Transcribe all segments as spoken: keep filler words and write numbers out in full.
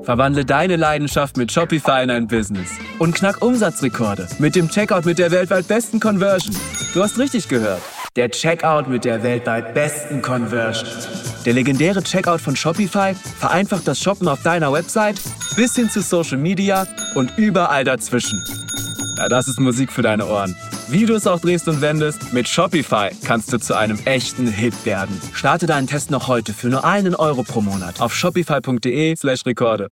Verwandle deine Leidenschaft mit Shopify in ein Business und knack Umsatzrekorde mit dem Checkout mit der weltweit besten Conversion. Du hast richtig gehört. Der Checkout mit der weltweit besten Conversion. Der legendäre Checkout von Shopify vereinfacht das Shoppen auf deiner Website bis hin zu Social Media und überall dazwischen. Ja, das ist Musik für deine Ohren. Wie du es auch drehst und wendest, mit Shopify kannst du zu einem echten Hit werden. Starte deinen Test noch heute für nur einen Euro pro Monat auf shopify.de slash Rekorde.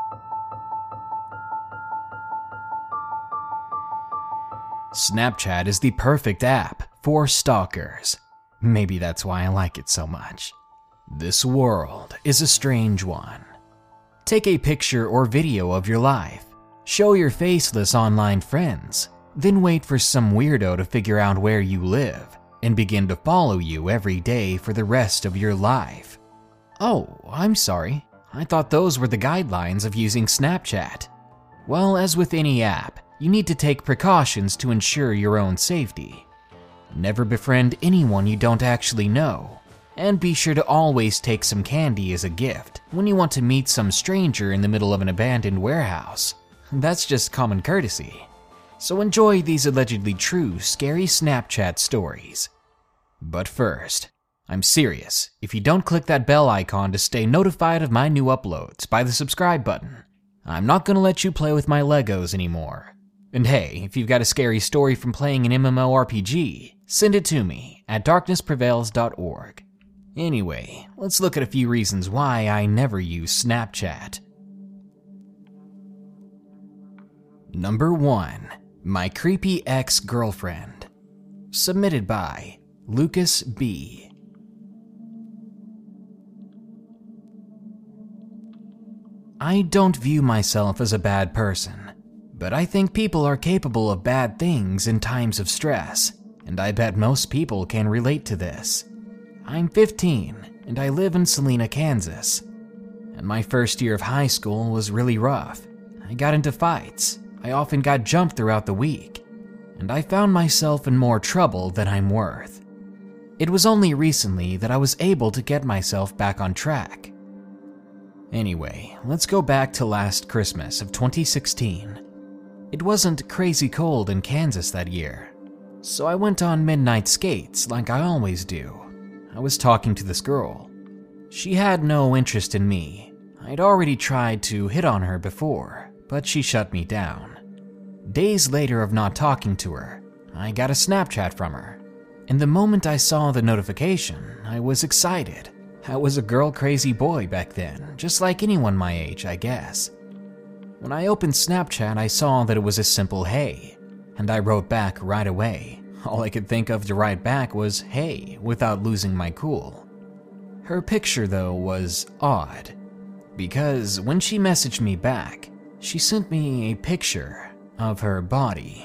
Snapchat is the perfect app for stalkers. Maybe that's why I like it so much. This world is a strange one. Take a picture or video of your life. Show your faceless online friends. Then wait for some weirdo to figure out where you live and begin to follow you every day for the rest of your life. Oh, I'm sorry. I thought those were the guidelines of using Snapchat. Well, as with any app, you need to take precautions to ensure your own safety. Never befriend anyone you don't actually know. And be sure to always take some candy as a gift when you want to meet some stranger in the middle of an abandoned warehouse. That's just common courtesy. So enjoy these allegedly true, scary Snapchat stories. But first, I'm serious. If you don't click that bell icon to stay notified of my new uploads by the subscribe button, I'm not gonna let you play with my Legos anymore. And hey, if you've got a scary story from playing an MMORPG, send it to me at darkness prevails dot org. Anyway, let's look at a few reasons why I never use Snapchat. Number one. My Creepy Ex-Girlfriend. Submitted by Lucas B. I don't view myself as a bad person, but I think people are capable of bad things in times of stress, and I bet most people can relate to this. I'm fifteen, and I live in Salina, Kansas. And my first year of high school was really rough. I got into fights. I often got jumped throughout the week, and I found myself in more trouble than I'm worth. It was only recently that I was able to get myself back on track. Anyway, let's go back to last Christmas of twenty sixteen. It wasn't crazy cold in Kansas that year, so I went on midnight skates like I always do. I was talking to this girl. She had no interest in me. I'd already tried to hit on her before, but she shut me down. Days later of not talking to her, I got a Snapchat from her. And the moment I saw the notification, I was excited. I was a girl-crazy boy back then, just like anyone my age, I guess. When I opened Snapchat, I saw that it was a simple hey, and I wrote back right away. All I could think of to write back was hey, without losing my cool. Her picture, though, was odd, because when she messaged me back, she sent me a picture of her body.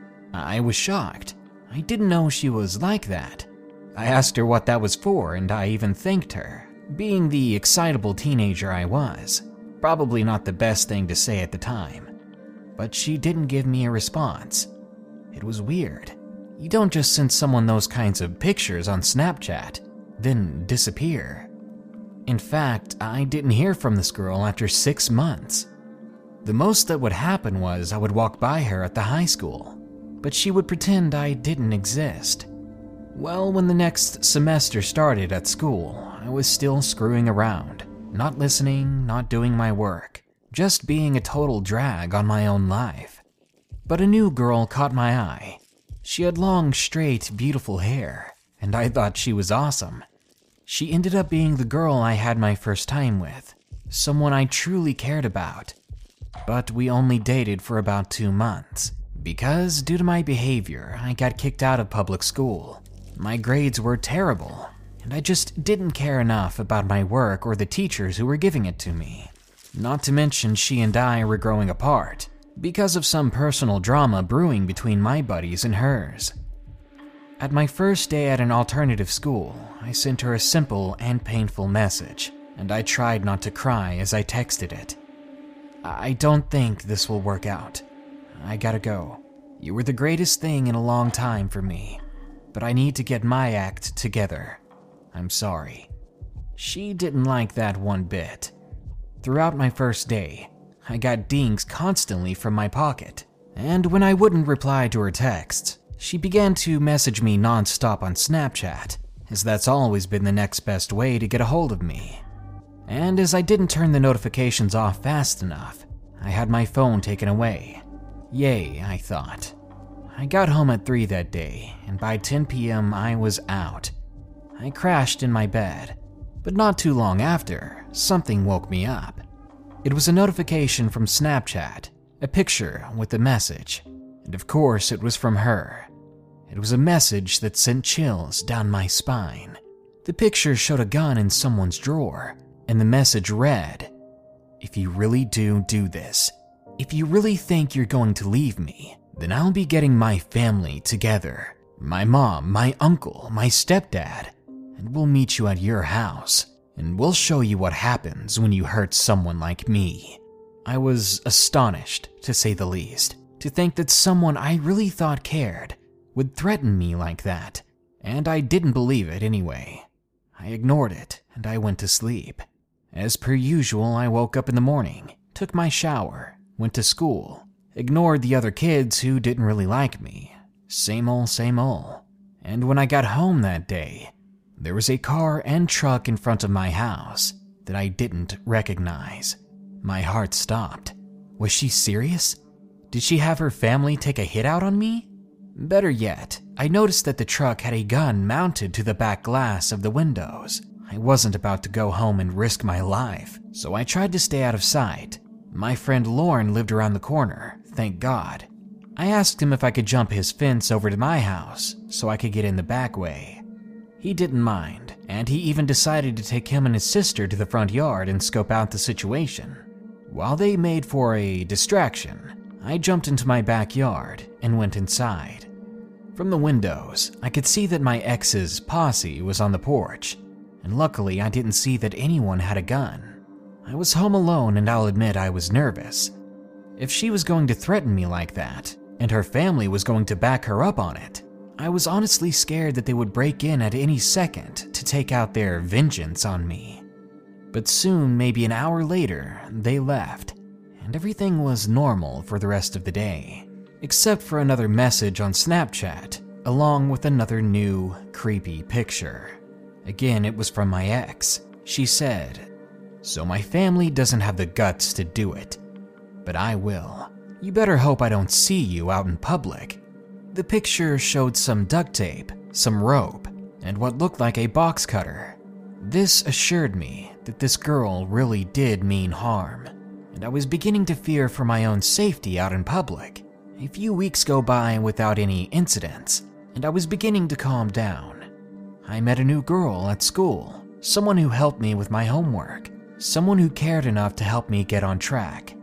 I was shocked. I didn't know she was like that. I asked her what that was for, and I even thanked her, being the excitable teenager I was. Probably not the best thing to say at the time. But she didn't give me a response. It was weird. You don't just send someone those kinds of pictures on Snapchat, then disappear. In fact, I didn't hear from this girl after six months. The most that would happen was I would walk by her at the high school, but she would pretend I didn't exist. Well, when the next semester started at school, I was still screwing around, not listening, not doing my work, just being a total drag on my own life. But a new girl caught my eye. She had long, straight, beautiful hair, and I thought she was awesome. She ended up being the girl I had my first time with, someone I truly cared about. But we only dated for about two months, because due to my behavior, I got kicked out of public school. My grades were terrible, and I just didn't care enough about my work or the teachers who were giving it to me. Not to mention she and I were growing apart, because of some personal drama brewing between my buddies and hers. At my first day at an alternative school, I sent her a simple and painful message, and I tried not to cry as I texted it. I don't think this will work out. I gotta go. You were the greatest thing in a long time for me, but I need to get my act together. I'm sorry. She didn't like that one bit. Throughout my first day, I got dings constantly from my pocket, and when I wouldn't reply to her texts, she began to message me non-stop on Snapchat, as that's always been the next best way to get a hold of me. And as I didn't turn the notifications off fast enough, I had my phone taken away. Yay, I thought. I got home at three that day, and by ten p.m. I was out. I crashed in my bed, but not too long after, something woke me up. It was a notification from Snapchat, a picture with a message, and of course it was from her. It was a message that sent chills down my spine. The picture showed a gun in someone's drawer, and the message read, "If you really do do this, if you really think you're going to leave me, then I'll be getting my family together, my mom, my uncle, my stepdad, and we'll meet you at your house, and we'll show you what happens when you hurt someone like me." I was astonished, to say the least, to think that someone I really thought cared would threaten me like that, and I didn't believe it anyway. I ignored it, and I went to sleep. As per usual, I woke up in the morning, took my shower, went to school, ignored the other kids who didn't really like me. Same ol', same ol'. And when I got home that day, there was a car and truck in front of my house that I didn't recognize. My heart stopped. Was she serious? Did she have her family take a hit out on me? Better yet, I noticed that the truck had a gun mounted to the back glass of the windows. I wasn't about to go home and risk my life, so I tried to stay out of sight. My friend Lauren lived around the corner, thank God. I asked him if I could jump his fence over to my house so I could get in the back way. He didn't mind, and he even decided to take him and his sister to the front yard and scope out the situation. While they made for a distraction, I jumped into my backyard and went inside. From the windows, I could see that my ex's posse was on the porch, and luckily I didn't see that anyone had a gun. I was home alone, and I'll admit I was nervous. If she was going to threaten me like that, and her family was going to back her up on it, I was honestly scared that they would break in at any second to take out their vengeance on me. But soon, maybe an hour later, they left, and everything was normal for the rest of the day, except for another message on Snapchat, along with another new, creepy picture. Again, it was from my ex. She said, "So my family doesn't have the guts to do it, but I will. You better hope I don't see you out in public." The picture showed some duct tape, some rope, and what looked like a box cutter. This assured me that this girl really did mean harm, and I was beginning to fear for my own safety out in public. A few weeks go by without any incidents, and I was beginning to calm down. I met a new girl at school, someone who helped me with my homework, someone who cared enough to help me get on track.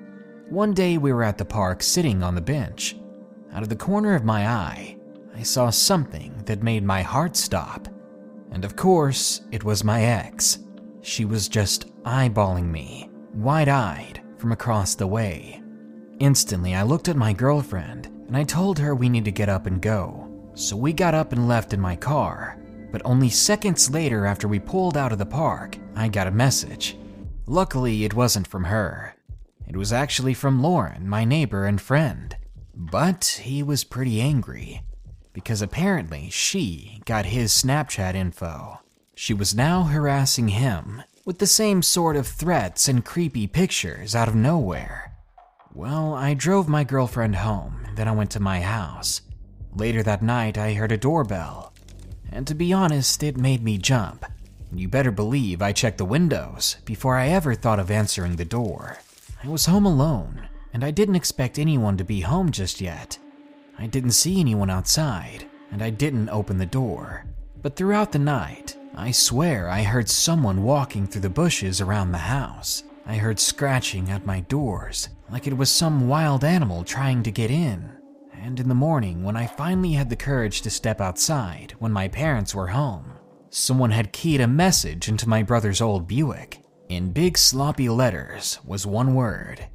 One day we were at the park sitting on the bench. Out of the corner of my eye, I saw something that made my heart stop. And of course, it was my ex. She was just eyeballing me, wide-eyed, from across the way. Instantly, I looked at my girlfriend, and I told her we need to get up and go. So we got up and left in my car, but only seconds later after we pulled out of the park, I got a message. Luckily, it wasn't from her. It was actually from Lauren, my neighbor and friend. But he was pretty angry, because apparently she got his Snapchat info. She was now harassing him with the same sort of threats and creepy pictures out of nowhere. Well, I drove my girlfriend home, then I went to my house. Later that night, I heard a doorbell, and to be honest, it made me jump. You better believe I checked the windows before I ever thought of answering the door. I was home alone, and I didn't expect anyone to be home just yet. I didn't see anyone outside, and I didn't open the door. But throughout the night, I swear I heard someone walking through the bushes around the house. I heard scratching at my doors, like it was some wild animal trying to get in. And in the morning, when I finally had the courage to step outside when my parents were home, someone had keyed a message into my brother's old Buick. In big sloppy letters was one word: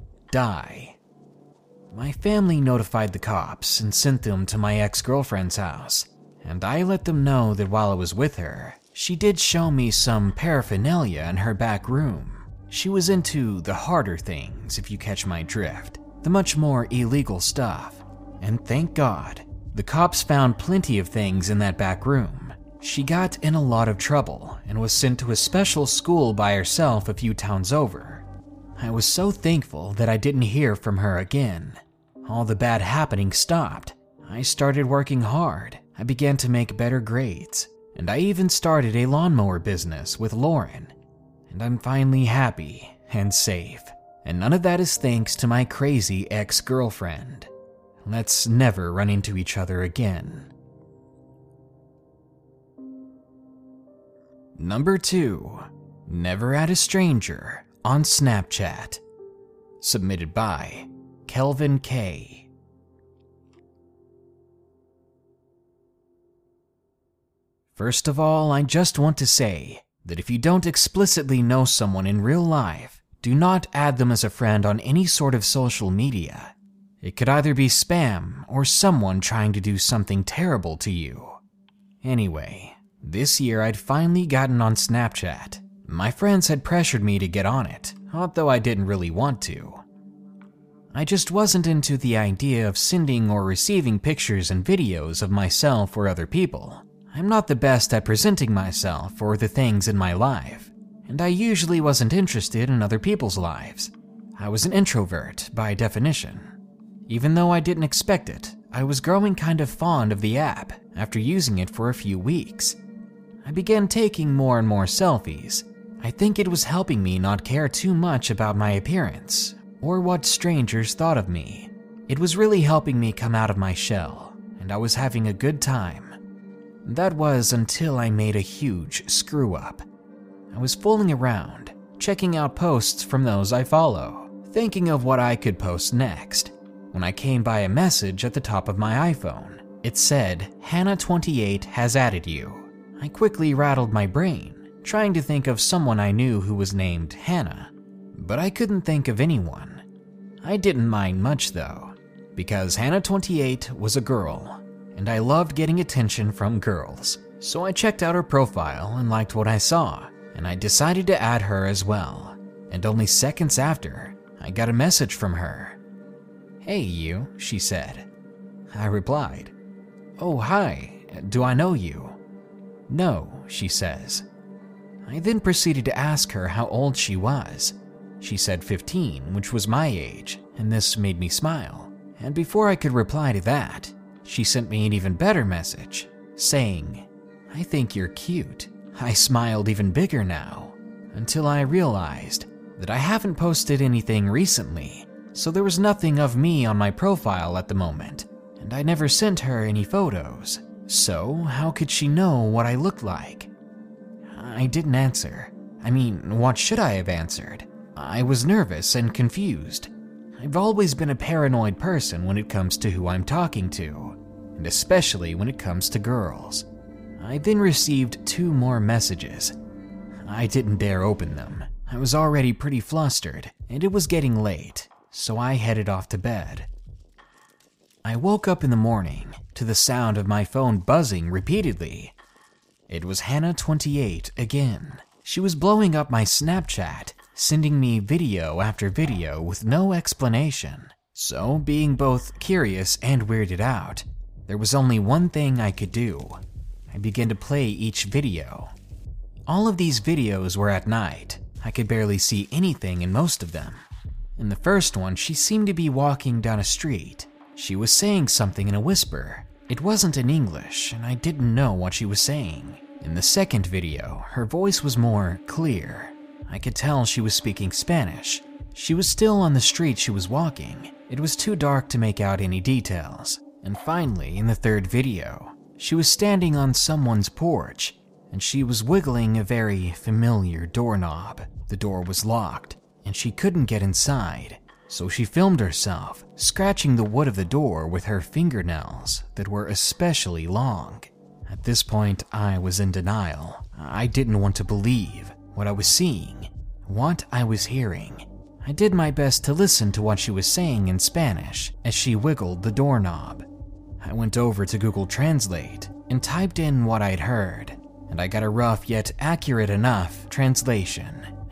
die. My family notified the cops and sent them to my ex-girlfriend's house, and I let them know that while I was with her, she did show me some paraphernalia in her back room. She was into the harder things, if you catch my drift, the much more illegal stuff. And thank God, the cops found plenty of things in that back room. She got in a lot of trouble and was sent to a special school by herself a few towns over. I was so thankful that I didn't hear from her again. All the bad happening stopped. I started working hard. I began to make better grades. And I even started a lawnmower business with Lauren. And I'm finally happy and safe. And none of that is thanks to my crazy ex-girlfriend. Let's never run into each other again. Number two, never add a stranger on Snapchat. Submitted by Kelvin K. First of all, I just want to say that if you don't explicitly know someone in real life, do not add them as a friend on any sort of social media. It could either be spam or someone trying to do something terrible to you. Anyway, this year I'd finally gotten on Snapchat. My friends had pressured me to get on it, although I didn't really want to. I just wasn't into the idea of sending or receiving pictures and videos of myself or other people. I'm not the best at presenting myself or the things in my life, and I usually wasn't interested in other people's lives. I was an introvert by definition. Even though I didn't expect it, I was growing kind of fond of the app after using it for a few weeks. I began taking more and more selfies. I think it was helping me not care too much about my appearance or what strangers thought of me. It was really helping me come out of my shell, and I was having a good time. That was until I made a huge screw-up. I was fooling around, checking out posts from those I follow, thinking of what I could post next, when I came by a message at the top of my iPhone. It said, Hannah twenty-eight has added you. I quickly rattled my brain, trying to think of someone I knew who was named Hannah, but I couldn't think of anyone. I didn't mind much though, because Hannah twenty-eight was a girl, and I loved getting attention from girls. So I checked out her profile and liked what I saw, and I decided to add her as well. And only seconds after, I got a message from her. Hey you, she said. I replied, oh hi, do I know you? No, she says. I then proceeded to ask her how old she was. She said fifteen, which was my age, and this made me smile. And before I could reply to that, she sent me an even better message, saying, I think you're cute. I smiled even bigger now, until I realized that I haven't posted anything recently, so there was nothing of me on my profile at the moment, and I never sent her any photos. So how could she know what I looked like? I didn't answer. I mean, what should I have answered? I was nervous and confused. I've always been a paranoid person when it comes to who I'm talking to, and especially when it comes to girls. I then received two more messages. I didn't dare open them. I was already pretty flustered, and it was getting late, so I headed off to bed. I woke up in the morning to the sound of my phone buzzing repeatedly. It was Hannah twenty-eight again. She was blowing up my Snapchat, sending me video after video with no explanation. So, being both curious and weirded out, there was only one thing I could do. I began to play each video. All of these videos were at night. I could barely see anything in most of them. In the first one, she seemed to be walking down a street. She was saying something in a whisper. It wasn't in English, and I didn't know what she was saying. In the second video, her voice was more clear. I could tell she was speaking Spanish. She was still on the street she was walking. It was too dark to make out any details. And finally, in the third video, she was standing on someone's porch, and she was wiggling a very familiar doorknob. The door was locked, and she couldn't get inside. So she filmed herself, scratching the wood of the door with her fingernails that were especially long. At this point, I was in denial. I didn't want to believe what I was seeing, what I was hearing. I did my best to listen to what she was saying in Spanish as she wiggled the doorknob. I went over to Google Translate and typed in what I'd heard, and I got a rough yet accurate enough translation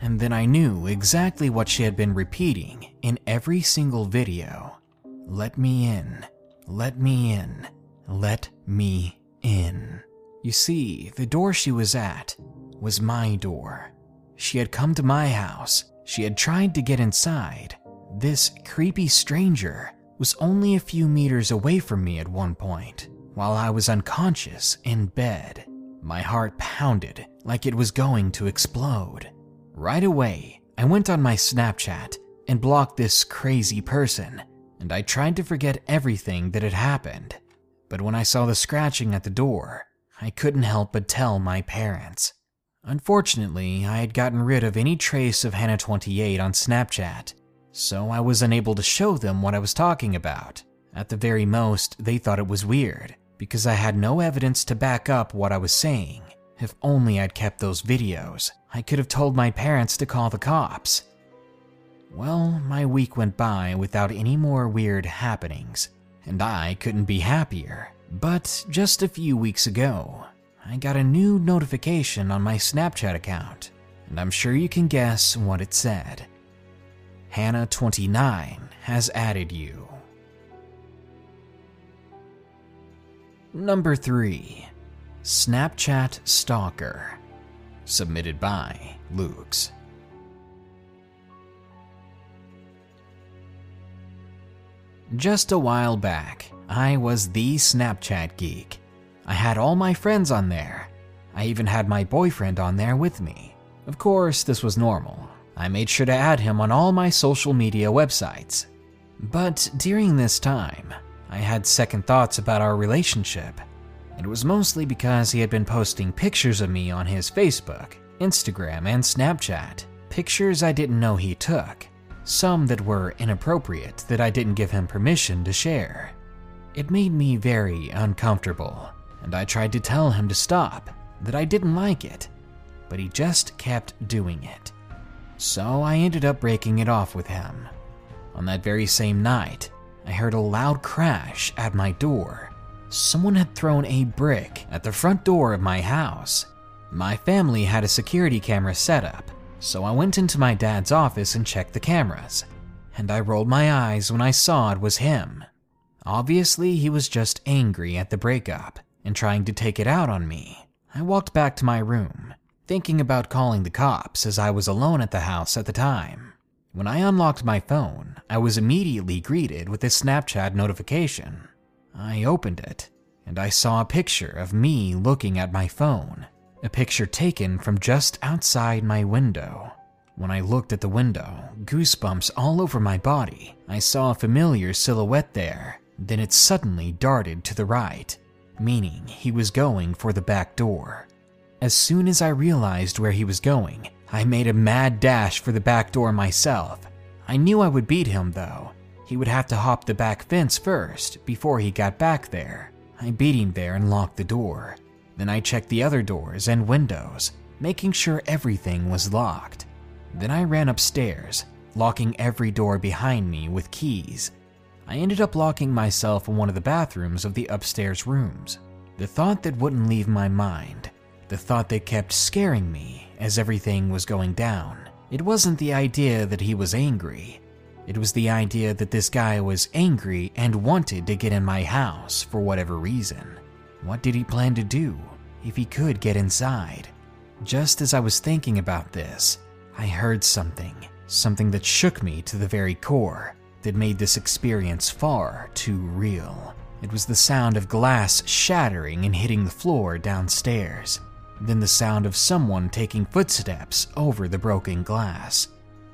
and then I knew exactly what she had been repeating in every single video. Let me in, let me in, let me in. You see, the door she was at was my door. She had come to my house. She had tried to get inside. This creepy stranger was only a few meters away from me at one point, while I was unconscious in bed. My heart pounded like it was going to explode. Right away, I went on my Snapchat and blocked this crazy person, and I tried to forget everything that had happened. But when I saw the scratching at the door, I couldn't help but tell my parents. Unfortunately, I had gotten rid of any trace of Hannah twenty-eight on Snapchat, so I was unable to show them what I was talking about. At the very most, they thought it was weird, because I had no evidence to back up what I was saying. If only I'd kept those videos, I could have told my parents to call the cops. Well, my week went by without any more weird happenings, and I couldn't be happier. But just a few weeks ago, I got a new notification on my Snapchat account, and I'm sure you can guess what it said. Hannah twenty-nine has added you. Number three. Snapchat Stalker. Submitted by Lukes. Just a while back, I was the Snapchat geek. I had all my friends on there. I even had my boyfriend on there with me. Of course, this was normal. I made sure to add him on all my social media websites. But during this time, I had second thoughts about our relationship. It was mostly because he had been posting pictures of me on his Facebook, Instagram, and Snapchat. Pictures I didn't know he took. Some that were inappropriate that I didn't give him permission to share. It made me very uncomfortable, and I tried to tell him to stop, that I didn't like it, but he just kept doing it. So I ended up breaking it off with him. On that very same night, I heard a loud crash at my door. Someone had thrown a brick at the front door of my house. My family had a security camera set up, so I went into my dad's office and checked the cameras, and I rolled my eyes when I saw it was him. Obviously, he was just angry at the breakup and trying to take it out on me. I walked back to my room, thinking about calling the cops as I was alone at the house at the time. When I unlocked my phone, I was immediately greeted with a Snapchat notification. I opened it, and I saw a picture of me looking at my phone, a picture taken from just outside my window. When I looked at the window, goosebumps all over my body, I saw a familiar silhouette there. Then it suddenly darted to the right, meaning he was going for the back door. As soon as I realized where he was going, I made a mad dash for the back door myself. I knew I would beat him though. He would have to hop the back fence first before he got back there. I beat him there and locked the door. Then I checked the other doors and windows, making sure everything was locked. Then I ran upstairs, locking every door behind me with keys. I ended up locking myself in one of the bathrooms of the upstairs rooms. The thought that wouldn't leave my mind, the thought that kept scaring me as everything was going down. It wasn't the idea that he was angry. It was the idea that this guy was angry and wanted to get in my house for whatever reason. What did he plan to do if he could get inside? Just as I was thinking about this, I heard something, something that shook me to the very core, that made this experience far too real. It was the sound of glass shattering and hitting the floor downstairs, then the sound of someone taking footsteps over the broken glass.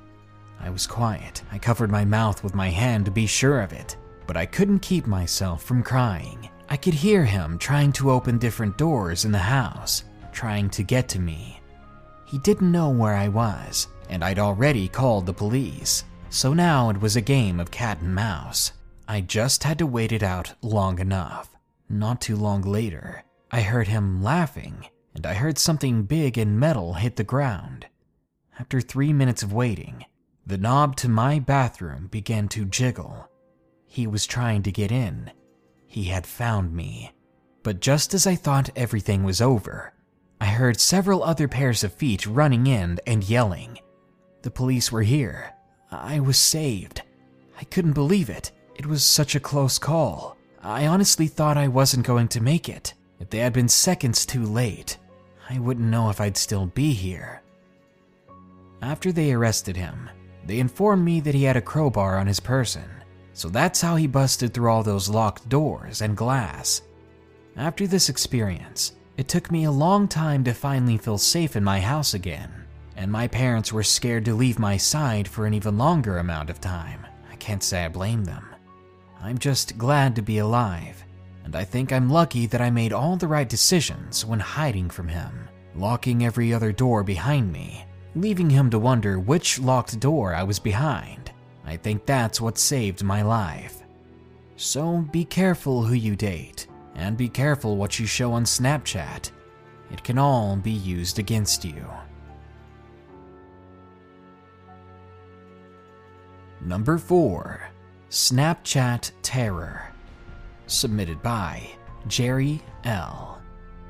I was quiet. I covered my mouth with my hand to be sure of it, but I couldn't keep myself from crying. I could hear him trying to open different doors in the house, trying to get to me. He didn't know where I was, and I'd already called the police. So now it was a game of cat and mouse. I just had to wait it out long enough. Not too long later, I heard him laughing, and I heard something big and metal hit the ground. After three minutes of waiting, the knob to my bathroom began to jiggle. He was trying to get in. He had found me. But just as I thought everything was over, I heard several other pairs of feet running in and yelling. The police were here. I was saved. I couldn't believe it. It was such a close call. I honestly thought I wasn't going to make it. If they had been seconds too late, I wouldn't know if I'd still be here. After they arrested him, they informed me that he had a crowbar on his person, so that's how he busted through all those locked doors and glass. After this experience, it took me a long time to finally feel safe in my house again, and my parents were scared to leave my side for an even longer amount of time. I can't say I blame them. I'm just glad to be alive, and I think I'm lucky that I made all the right decisions when hiding from him, locking every other door behind me, leaving him to wonder which locked door I was behind. I think that's what saved my life. So be careful who you date, and be careful what you show on Snapchat. It can all be used against you. Number four. Snapchat Terror. Submitted by Jerry L.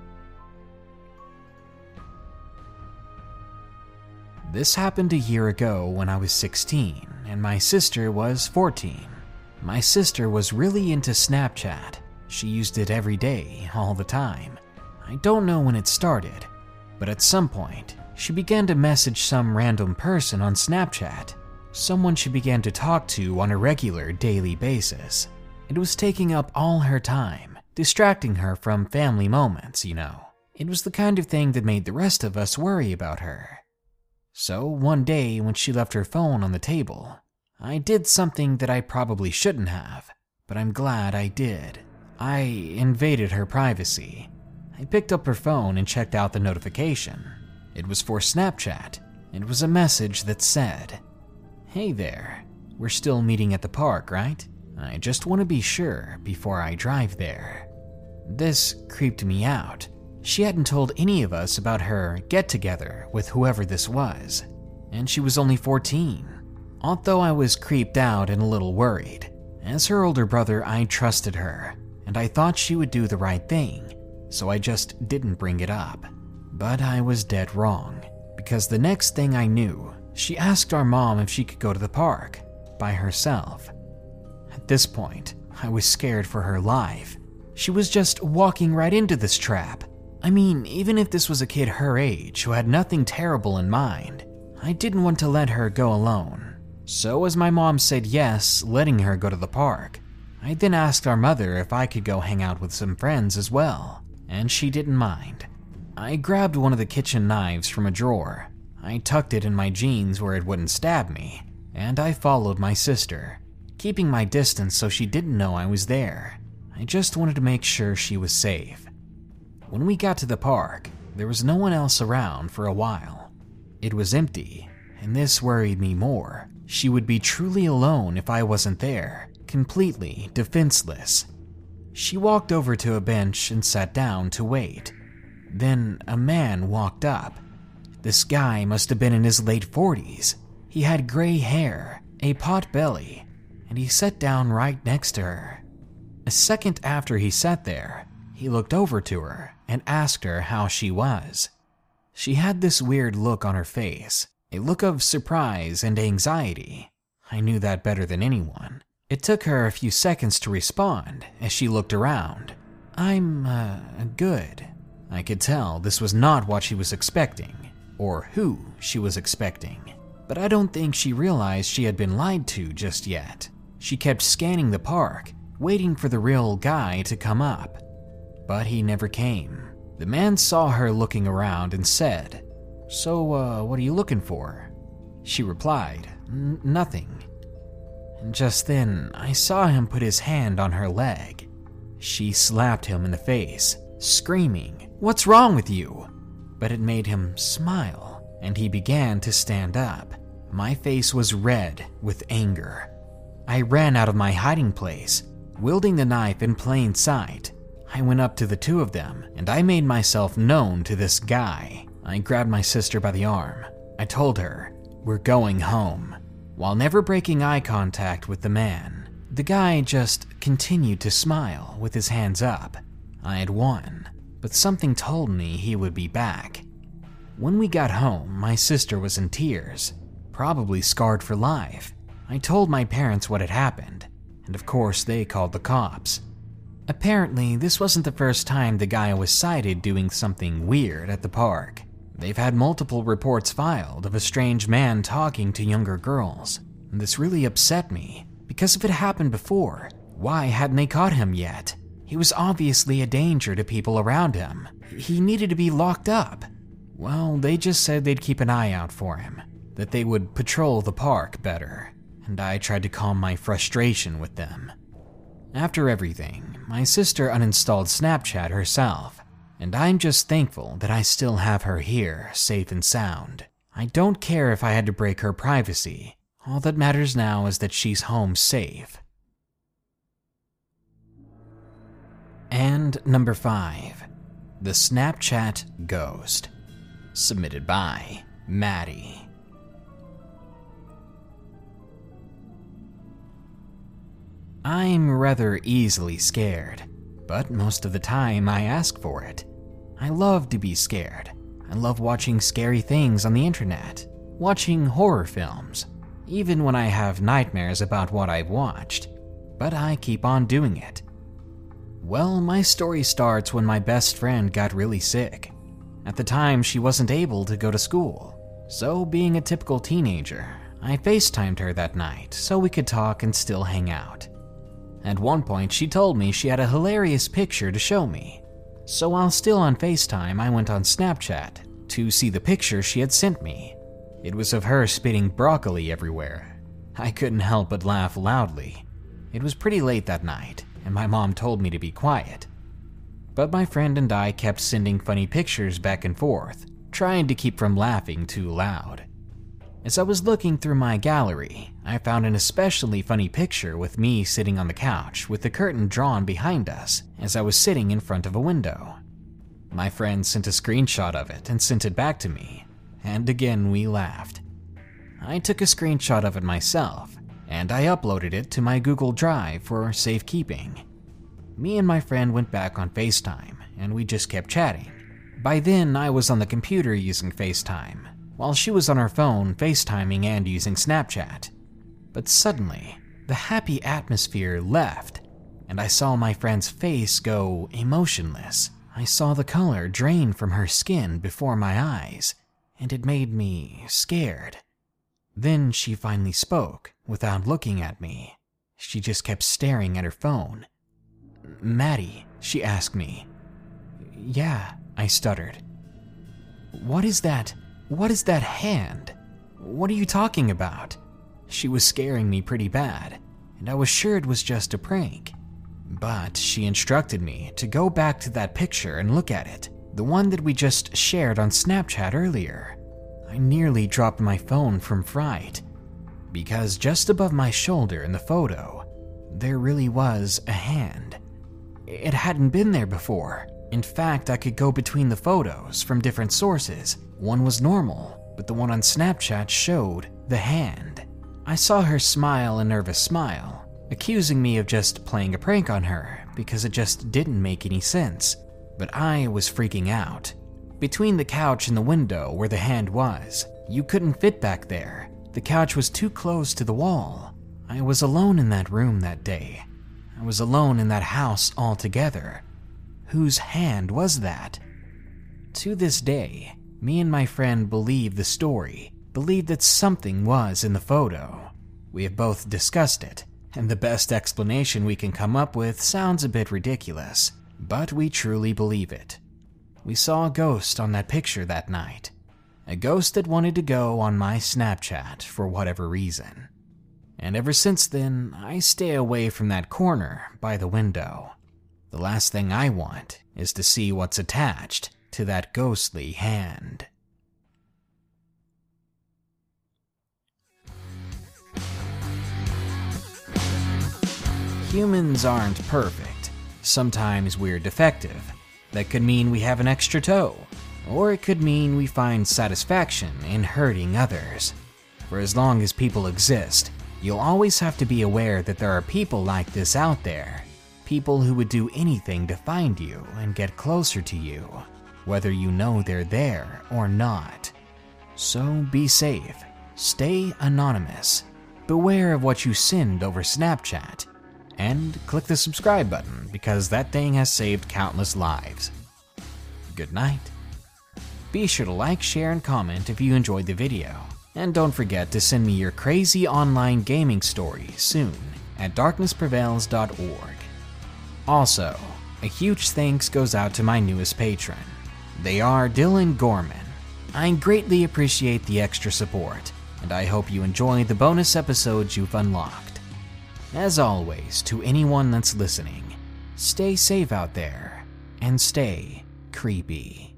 This happened a year ago when I was sixteen and my sister was fourteen. My sister was really into Snapchat. She used it every day, all the time. I don't know when it started, but at some point, she began to message some random person on Snapchat, someone she began to talk to on a regular daily basis. It was taking up all her time, distracting her from family moments, you know. It was the kind of thing that made the rest of us worry about her. So one day when she left her phone on the table, I did something that I probably shouldn't have, but I'm glad I did. I invaded her privacy. I picked up her phone and checked out the notification. It was for Snapchat. It was a message that said, "Hey there, we're still meeting at the park, right? I just want to be sure before I drive there." This creeped me out. She hadn't told any of us about her get-together with whoever this was, and she was only fourteen. Although I was creeped out and a little worried, as her older brother, I trusted her, and I thought she would do the right thing, so I just didn't bring it up. But I was dead wrong, because the next thing I knew, she asked our mom if she could go to the park by herself. At this point, I was scared for her life. She was just walking right into this trap. I mean, even if this was a kid her age who had nothing terrible in mind, I didn't want to let her go alone. So as my mom said yes, letting her go to the park, I then asked our mother if I could go hang out with some friends as well, and she didn't mind. I grabbed one of the kitchen knives from a drawer. I tucked it in my jeans where it wouldn't stab me, and I followed my sister, keeping my distance so she didn't know I was there. I just wanted to make sure she was safe. When we got to the park, there was no one else around for a while. It was empty, and this worried me more. She would be truly alone if I wasn't there, completely defenseless. She walked over to a bench and sat down to wait. Then a man walked up. This guy must have been in his late forties. He had gray hair, a pot belly, and he sat down right next to her. A second after he sat there, he looked over to her and asked her how she was. She had this weird look on her face, a look of surprise and anxiety. I knew that better than anyone. It took her a few seconds to respond as she looked around. I'm, uh, good. I could tell this was not what she was expecting, or who she was expecting. But I don't think she realized she had been lied to just yet. She kept scanning the park, waiting for the real guy to come up. But he never came. The man saw her looking around and said, "So, uh, what are you looking for?" She replied, "Nothing." And just then, I saw him put his hand on her leg. She slapped him in the face, screaming, "What's wrong with you?" But it made him smile, and he began to stand up. My face was red with anger. I ran out of my hiding place, wielding the knife in plain sight. I went up to the two of them, and I made myself known to this guy. I grabbed my sister by the arm. I told her, "We're going home," while never breaking eye contact with the man. The guy just continued to smile with his hands up. I had won, but something told me he would be back. When we got home, my sister was in tears. probably scarred for life. I told my parents what had happened, and of course they called the cops. Apparently, this wasn't the first time the guy was sighted doing something weird at the park. They've had multiple reports filed of a strange man talking to younger girls. This really upset me, because if it happened before, why hadn't they caught him yet? He was obviously a danger to people around him. He needed to be locked up. Well, they just said they'd keep an eye out for him, that they would patrol the park better, and I tried to calm my frustration with them. After everything, my sister uninstalled Snapchat herself, and I'm just thankful that I still have her here, safe and sound. I don't care if I had to break her privacy. All that matters now is that she's home safe. And number five, the Snapchat Ghost. Submitted by Maddie. I'm rather easily scared, but most of the time I ask for it. I love to be scared. I love watching scary things on the internet, watching horror films, even when I have nightmares about what I've watched, but I keep on doing it. Well, my story starts when my best friend got really sick. At the time, she wasn't able to go to school, so being a typical teenager, I FaceTimed her that night so we could talk and still hang out. At one point, she told me she had a hilarious picture to show me. So while still on FaceTime, I went on Snapchat to see the picture she had sent me. It was of her spitting broccoli everywhere. I couldn't help but laugh loudly. It was pretty late that night, and my mom told me to be quiet. But my friend and I kept sending funny pictures back and forth, trying to keep from laughing too loud. As I was looking through my gallery, I found an especially funny picture with me sitting on the couch with the curtain drawn behind us as I was sitting in front of a window. My friend sent a screenshot of it and sent it back to me, and again we laughed. I took a screenshot of it myself, and I uploaded it to my Google Drive for safekeeping. Me and my friend went back on FaceTime, and we just kept chatting. By then, I was on the computer using FaceTime, while she was on her phone FaceTiming and using Snapchat. But suddenly, the happy atmosphere left, and I saw my friend's face go emotionless. I saw the color drain from her skin before my eyes, and it made me scared. Then she finally spoke, without looking at me. She just kept staring at her phone. "Maddie," she asked me. "Yeah," I stuttered. What is that? What is that hand? What are you talking about?" She was scaring me pretty bad, and I was sure it was just a prank. But she instructed me to go back to that picture and look at it, the one that we just shared on Snapchat earlier. I nearly dropped my phone from fright, because just above my shoulder in the photo, there really was a hand. It hadn't been there before. In fact, I could go between the photos from different sources. One was normal, but the one on Snapchat showed the hand. I saw her smile a nervous smile, accusing me of just playing a prank on her because it just didn't make any sense. But I was freaking out. Between the couch and the window where the hand was, you couldn't fit back there. The couch was too close to the wall. I was alone in that room that day. I was alone in that house altogether. Whose hand was that? To this day, me and my friend believe the story, believe that something was in the photo. We have both discussed it, and the best explanation we can come up with sounds a bit ridiculous, but we truly believe it. We saw a ghost on that picture that night, a ghost that wanted to go on my Snapchat for whatever reason. And ever since then, I stay away from that corner by the window. The last thing I want is to see what's attached to that ghostly hand. Humans aren't perfect. Sometimes we're defective. That could mean we have an extra toe, or it could mean we find satisfaction in hurting others. For as long as people exist, you'll always have to be aware that there are people like this out there. People who would do anything to find you and get closer to you, whether you know they're there or not. So be safe, stay anonymous, beware of what you sinned over Snapchat, and click the subscribe button because that thing has saved countless lives. Good night. Be sure to like, share, and comment if you enjoyed the video. And don't forget to send me your crazy online gaming stories soon at darkness prevails dot org. Also, a huge thanks goes out to my newest patron. They are Dylan Gorman. I greatly appreciate the extra support, and I hope you enjoy the bonus episodes you've unlocked. As always, to anyone that's listening, stay safe out there and stay creepy.